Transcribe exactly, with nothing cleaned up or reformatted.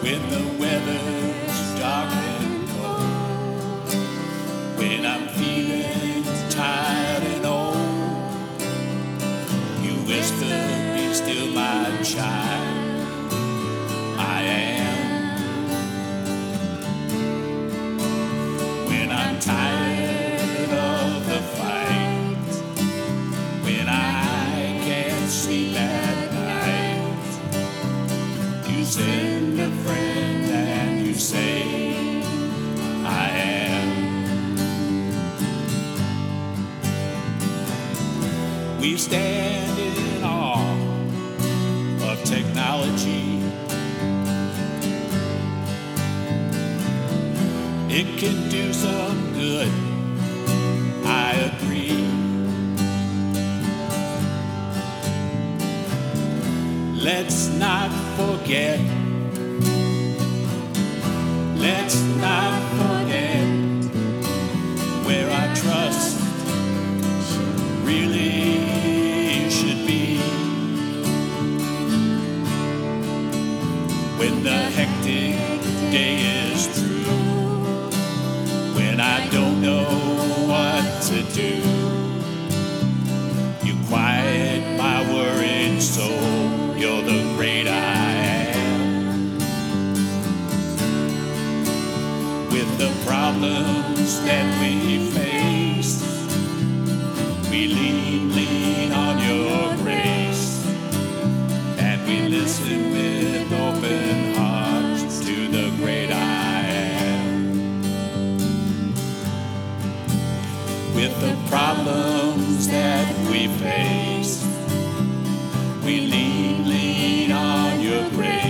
when the weather's dark and cold, when I'm feeling tired and old, you whisper, be still my child, I am. When I'm tired of the fight, when I can't sleep at night, you send a friend and you say, I am. We stand in awe of technology. It can do some good, I agree. Let's not forget, let's not forget where our trust really should be. When the hectic day is through, when I don't know what to do, you quiet my worried soul, you're the great I am. With the problems that we face, we lean, lean on your grace, and we listen with open hearts to the great I am. With the problems that we face, we lean, lean on your grace.